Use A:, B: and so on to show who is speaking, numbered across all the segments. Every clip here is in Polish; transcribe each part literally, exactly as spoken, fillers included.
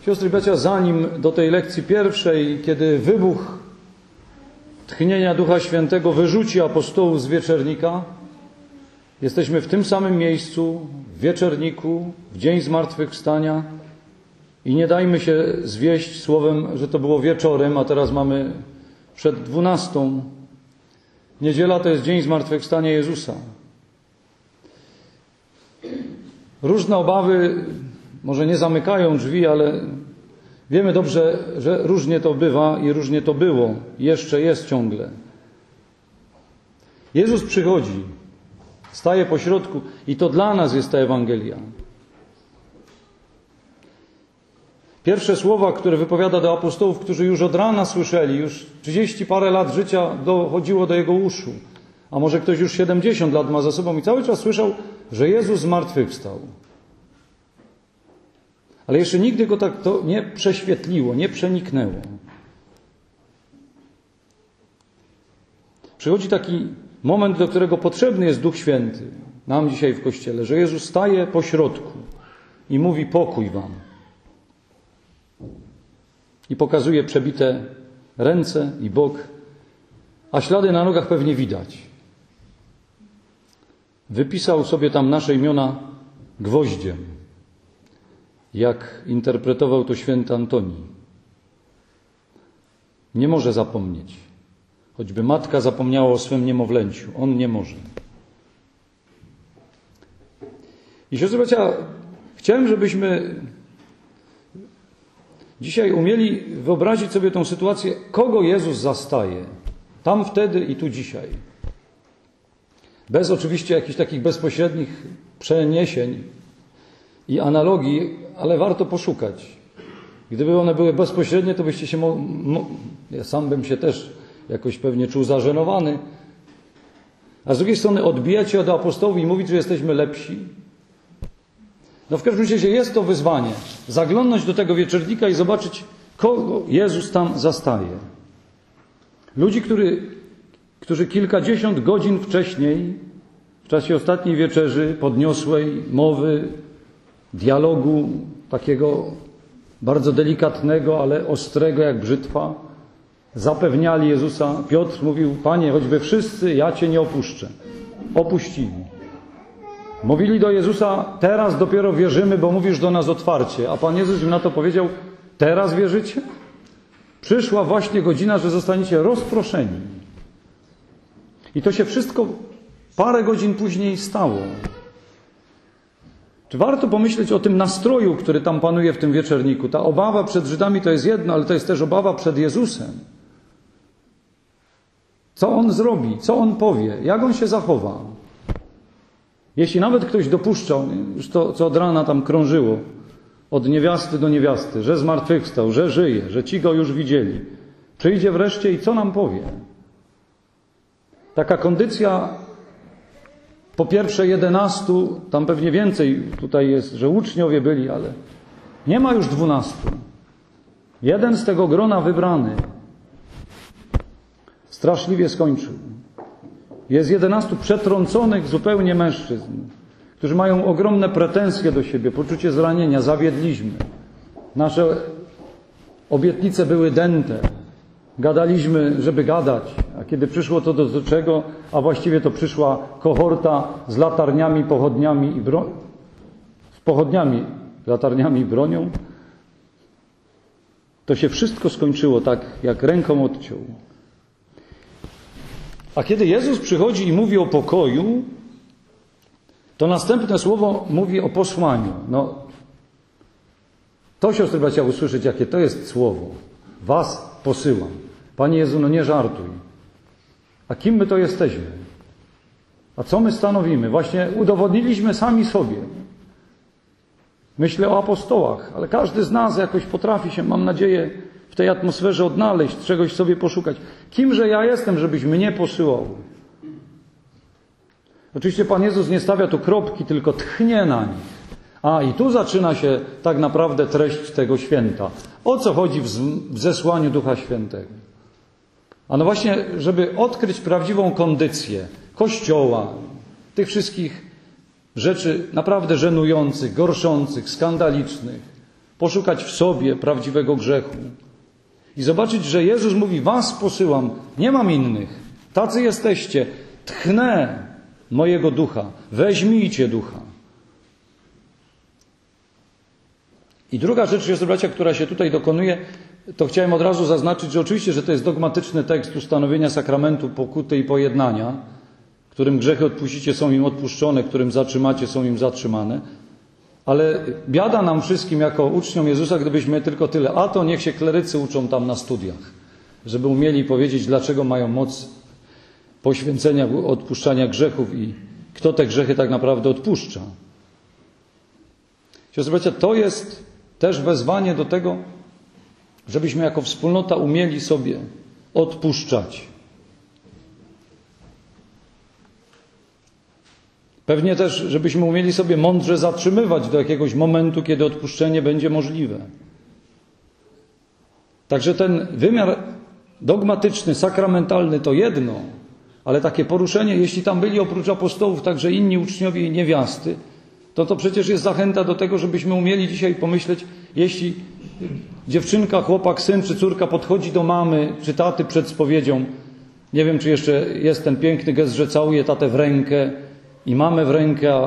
A: Siostry i bracia, zanim do tej lekcji pierwszej, kiedy wybuch tchnienia Ducha Świętego wyrzuci apostołów z wieczernika, jesteśmy w tym samym miejscu, w wieczerniku, w dzień zmartwychwstania i nie dajmy się zwieść słowem, że to było wieczorem, a teraz mamy przed dwunastą. Niedziela to jest dzień zmartwychwstania Jezusa. Różne obawy może nie zamykają drzwi, ale wiemy dobrze, że różnie to bywa i różnie to było. Jeszcze jest ciągle. Jezus przychodzi, staje pośrodku i to dla nas jest ta Ewangelia. Pierwsze słowa, które wypowiada do apostołów, którzy już od rana słyszeli, już trzydzieści parę lat życia dochodziło do jego uszu, a może ktoś już siedemdziesiąt lat ma za sobą i cały czas słyszał, że Jezus zmartwychwstał. Ale jeszcze nigdy go tak to nie prześwietliło, nie przeniknęło. Przychodzi taki moment, do którego potrzebny jest Duch Święty, nam dzisiaj w Kościele, że Jezus staje po środku i mówi: pokój wam. I pokazuje przebite ręce i bok, a ślady na nogach pewnie widać. Wypisał sobie tam nasze imiona gwoździem, jak interpretował to święty Antoni. Nie może zapomnieć. Choćby matka zapomniała o swym niemowlęciu, on nie może. I siostry bracia, chciałem, żebyśmy dzisiaj umieli wyobrazić sobie tę sytuację, kogo Jezus zastaje. Tam, wtedy i tu dzisiaj. Bez oczywiście jakichś takich bezpośrednich przeniesień i analogii, ale warto poszukać. Gdyby one były bezpośrednie, to byście się... Mo- mo- ja sam bym się też jakoś pewnie czuł zażenowany. A z drugiej strony odbijać się od apostołów i mówić, że jesteśmy lepsi. No w każdym razie jest to wyzwanie. Zaglądnąć do tego wieczornika i zobaczyć, kogo Jezus tam zastaje. Ludzi, który, którzy kilkadziesiąt godzin wcześniej, w czasie ostatniej wieczerzy, podniosłej mowy, dialogu, takiego bardzo delikatnego, ale ostrego jak brzytwa, zapewniali Jezusa. Piotr mówił: Panie, choćby wszyscy, ja Cię nie opuszczę. Opuścili. Mówili do Jezusa: teraz dopiero wierzymy, bo mówisz do nas otwarcie. A Pan Jezus im na to powiedział: teraz wierzycie? Przyszła właśnie godzina, że zostaniecie rozproszeni. I to się wszystko parę godzin później stało. Czy warto pomyśleć o tym nastroju, który tam panuje w tym wieczerniku? Ta obawa przed Żydami to jest jedno, ale to jest też obawa przed Jezusem. Co On zrobi? Co On powie? Jak On się zachowa? Jeśli nawet ktoś dopuszczał, już to, co od rana tam krążyło, od niewiasty do niewiasty, że zmartwychwstał, że żyje, że ci Go już widzieli, przyjdzie wreszcie i co nam powie? Taka kondycja po pierwsze jedenastu, tam pewnie więcej tutaj jest, że uczniowie byli, ale nie ma już dwunastu. Jeden z tego grona wybrany straszliwie skończył. Jest jedenastu przetrąconych zupełnie mężczyzn, którzy mają ogromne pretensje do siebie, poczucie zranienia, zawiedliśmy. Nasze obietnice były dęte. Gadaliśmy, żeby gadać, a kiedy przyszło to do czego, a właściwie to przyszła kohorta z latarniami, pochodniami i bronią, z pochodniami, latarniami i bronią, to się wszystko skończyło tak, jak ręką odciął. A kiedy Jezus przychodzi i mówi o pokoju, to następne słowo mówi o posłaniu. No, to, siostry bracia, usłyszeć, jakie to jest słowo. Was posyłam. Panie Jezu, no nie żartuj. A kim my to jesteśmy? A co my stanowimy? Właśnie udowodniliśmy sami sobie. Myślę o apostołach, ale każdy z nas jakoś potrafi się, mam nadzieję, w tej atmosferze odnaleźć, czegoś sobie poszukać. Kimże ja jestem, żebyś mnie posyłał? Oczywiście Pan Jezus nie stawia tu kropki, tylko tchnie na nich. A i tu zaczyna się tak naprawdę treść tego święta. O co chodzi w zesłaniu Ducha Świętego? A no właśnie, żeby odkryć prawdziwą kondycję Kościoła, tych wszystkich rzeczy naprawdę żenujących, gorszących, skandalicznych, poszukać w sobie prawdziwego grzechu i zobaczyć, że Jezus mówi, was posyłam, nie mam innych, tacy jesteście, tchnę mojego ducha, weźmijcie ducha. I druga rzecz, siostry bracia, która się tutaj dokonuje, to chciałem od razu zaznaczyć, że oczywiście, że to jest dogmatyczny tekst ustanowienia sakramentu pokuty i pojednania, którym grzechy odpuścicie, są im odpuszczone, którym zatrzymacie, są im zatrzymane. Ale biada nam wszystkim jako uczniom Jezusa, gdybyśmy tylko tyle, a to niech się klerycy uczą tam na studiach, żeby umieli powiedzieć, dlaczego mają moc poświęcenia, odpuszczania grzechów i kto te grzechy tak naprawdę odpuszcza. Siostry bracia, to jest też wezwanie do tego, żebyśmy jako wspólnota umieli sobie odpuszczać. Pewnie też, żebyśmy umieli sobie mądrze zatrzymywać do jakiegoś momentu, kiedy odpuszczenie będzie możliwe. Także ten wymiar dogmatyczny, sakramentalny to jedno, ale takie poruszenie, jeśli tam byli oprócz apostołów także inni uczniowie i niewiasty, to to przecież jest zachęta do tego, żebyśmy umieli dzisiaj pomyśleć, jeśli dziewczynka, chłopak, syn czy córka podchodzi do mamy czy taty przed spowiedzią, nie wiem, czy jeszcze jest ten piękny gest, że całuje tatę w rękę i mamę w rękę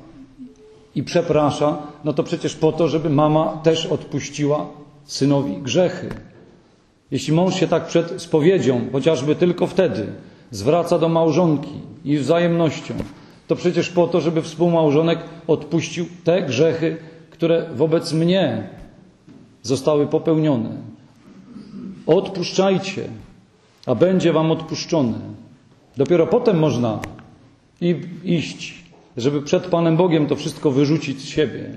A: i przeprasza, no to przecież po to, żeby mama też odpuściła synowi grzechy. Jeśli mąż się tak przed spowiedzią, chociażby tylko wtedy, zwraca do małżonki i wzajemnością, to przecież po to, żeby współmałżonek odpuścił te grzechy, które wobec mnie zostały popełnione. Odpuszczajcie, a będzie wam odpuszczone. Dopiero potem można i iść, żeby przed Panem Bogiem to wszystko wyrzucić z siebie.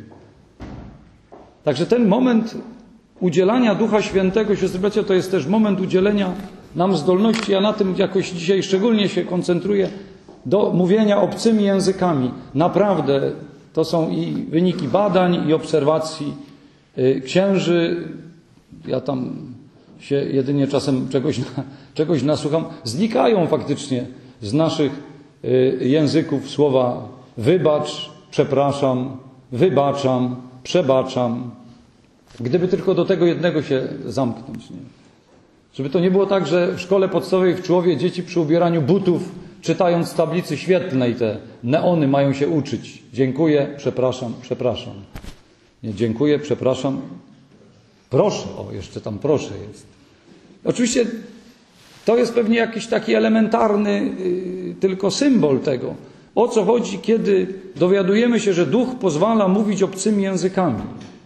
A: Także ten moment udzielania Ducha Świętego, siostry bracia, to jest też moment udzielenia nam zdolności. Ja na tym jakoś dzisiaj szczególnie się koncentruję, do mówienia obcymi językami. Naprawdę to są i wyniki badań i obserwacji księży. Ja tam się jedynie czasem czegoś, czegoś nasłucham. Znikają faktycznie z naszych języków słowa wybacz, przepraszam, wybaczam, przebaczam. Gdyby tylko do tego jednego się zamknąć. Nie? Żeby to nie było tak, że w szkole podstawowej w Człowie dzieci przy ubieraniu butów, czytając z tablicy świetlnej te neony, mają się uczyć. Dziękuję, przepraszam, przepraszam. Nie, dziękuję, przepraszam. Proszę, o, jeszcze tam proszę jest. Oczywiście to jest pewnie jakiś taki elementarny yy, tylko symbol tego. O co chodzi, kiedy dowiadujemy się, że Duch pozwala mówić obcymi językami.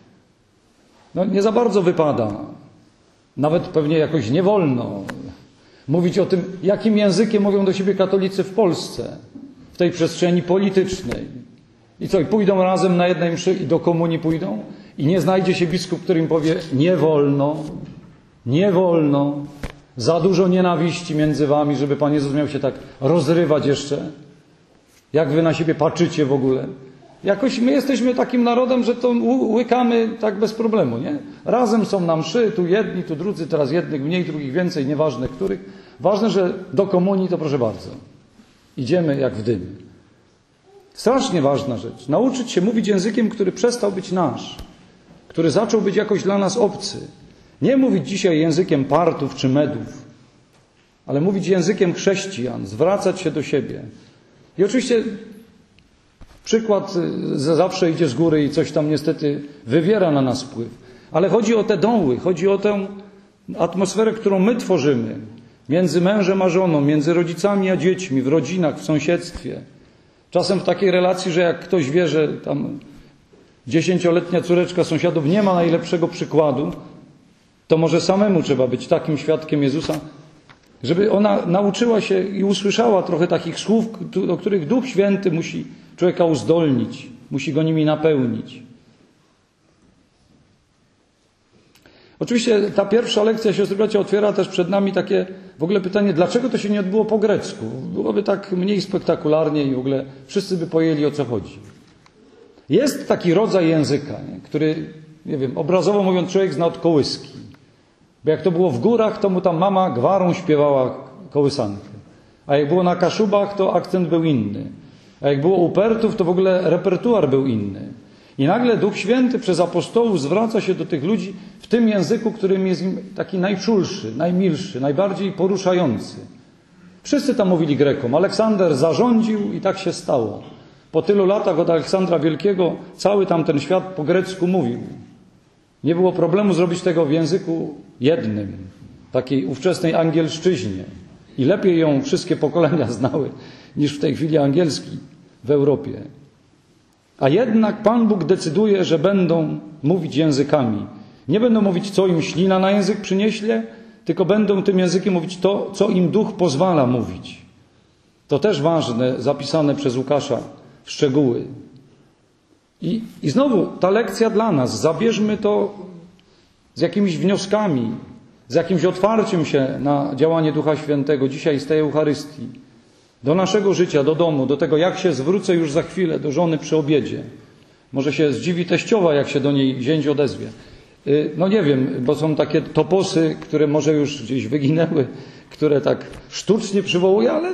A: No nie za bardzo wypada. Nawet pewnie jakoś nie wolno mówić o tym, jakim językiem mówią do siebie katolicy w Polsce, w tej przestrzeni politycznej. I co, i pójdą razem na jednej mszy i do komunii pójdą? I nie znajdzie się biskup, który im powie, nie wolno, nie wolno, za dużo nienawiści między wami, żeby Pan Jezus miał się tak rozrywać jeszcze. Jak wy na siebie patrzycie w ogóle? Jakoś my jesteśmy takim narodem, że to łykamy tak bez problemu, nie? Razem są na mszy, tu jedni, tu drudzy, teraz jednych mniej, drugich więcej, nieważne których. Ważne, że do komunii to proszę bardzo. Idziemy jak w dym. Strasznie ważna rzecz. Nauczyć się mówić językiem, który przestał być nasz, który zaczął być jakoś dla nas obcy. Nie mówić dzisiaj językiem Partów czy Medów, ale mówić językiem chrześcijan, zwracać się do siebie. I oczywiście przykład zawsze idzie z góry i coś tam niestety wywiera na nas wpływ. Ale chodzi o te doły, chodzi o tę atmosferę, którą my tworzymy między mężem a żoną, między rodzicami a dziećmi, w rodzinach, w sąsiedztwie. Czasem w takiej relacji, że jak ktoś wie, że tam dziesięcioletnia córeczka sąsiadów nie ma najlepszego przykładu, to może samemu trzeba być takim świadkiem Jezusa, żeby ona nauczyła się i usłyszała trochę takich słów, do których Duch Święty musi człowieka uzdolnić, musi go nimi napełnić. Oczywiście ta pierwsza lekcja, siostry bracia, otwiera też przed nami takie w ogóle pytanie, dlaczego to się nie odbyło po grecku? Byłoby tak mniej spektakularnie i w ogóle wszyscy by pojęli, o co chodzi. Jest taki rodzaj języka, nie? Który, nie wiem, obrazowo mówiąc, człowiek zna od kołyski. Bo jak to było w górach, to mu tam mama gwarą śpiewała kołysankę. A jak było na Kaszubach, to akcent był inny. A jak było u Pertów, to w ogóle repertuar był inny. I nagle Duch Święty przez apostołów zwraca się do tych ludzi w tym języku, którym jest im taki najczulszy, najmilszy, najbardziej poruszający. Wszyscy tam mówili Grekom. Aleksander zarządził i tak się stało. Po tylu latach od Aleksandra Wielkiego cały tamten świat po grecku mówił. Nie było problemu zrobić tego w języku jednym, takiej ówczesnej angielszczyźnie. I lepiej ją wszystkie pokolenia znały niż w tej chwili angielski w Europie. A jednak Pan Bóg decyduje, że będą mówić językami. Nie będą mówić, co im ślina na język przynieśle, tylko będą tym językiem mówić to, co im Duch pozwala mówić. To też ważne, zapisane przez Łukasza w szczegóły. I, I znowu ta lekcja dla nas. Zabierzmy to z jakimiś wnioskami, z jakimś otwarciem się na działanie Ducha Świętego dzisiaj z tej Eucharystii. Do naszego życia, do domu, do tego, jak się zwrócę już za chwilę do żony przy obiedzie. Może się zdziwi teściowa, jak się do niej zięć odezwie. No nie wiem, bo są takie toposy, które może już gdzieś wyginęły, które tak sztucznie przywołuję, ale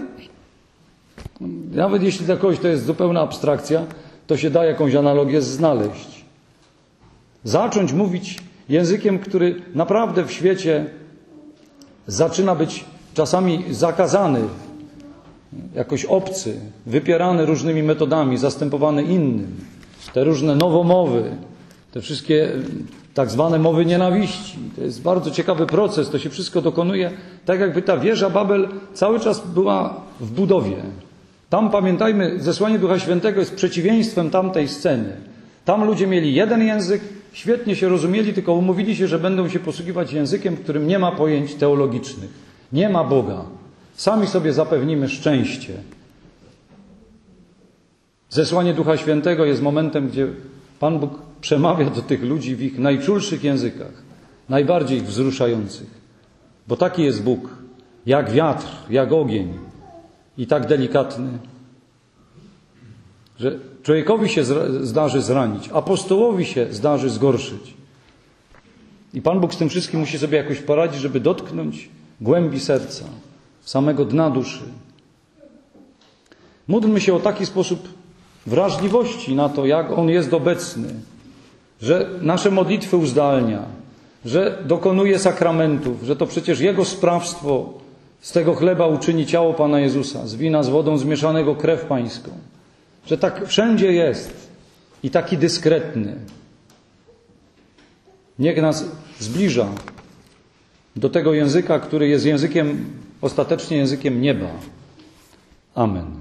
A: nawet jeśli dla kogoś to jest zupełna abstrakcja, to się da jakąś analogię znaleźć. Zacząć mówić językiem, który naprawdę w świecie zaczyna być czasami zakazany, jakoś obcy, wypierany różnymi metodami, zastępowany innym. Te różne nowomowy, te wszystkie tak zwane mowy nienawiści. To jest bardzo ciekawy proces, to się wszystko dokonuje tak, jakby ta wieża Babel cały czas była w budowie. Tam, pamiętajmy, zesłanie Ducha Świętego jest przeciwieństwem tamtej sceny. Tam ludzie mieli jeden język, świetnie się rozumieli, tylko umówili się, że będą się posługiwać językiem, w którym nie ma pojęć teologicznych. Nie ma Boga. Sami sobie zapewnimy szczęście. Zesłanie Ducha Świętego jest momentem, gdzie Pan Bóg przemawia do tych ludzi w ich najczulszych językach, najbardziej wzruszających. Bo taki jest Bóg, jak wiatr, jak ogień i tak delikatny, że człowiekowi się zdarzy zranić, apostołowi się zdarzy zgorszyć. I Pan Bóg z tym wszystkim musi sobie jakoś poradzić, żeby dotknąć głębi serca, samego dna duszy. Módlmy się o taki sposób wrażliwości na to, jak On jest obecny, że nasze modlitwy uzdalnia, że dokonuje sakramentów, że to przecież Jego sprawstwo z tego chleba uczyni ciało Pana Jezusa, z wina z wodą zmieszanego krew Pańską, że tak wszędzie jest i taki dyskretny. Niech nas zbliża do tego języka, który jest językiem, ostatecznie językiem nieba. Amen.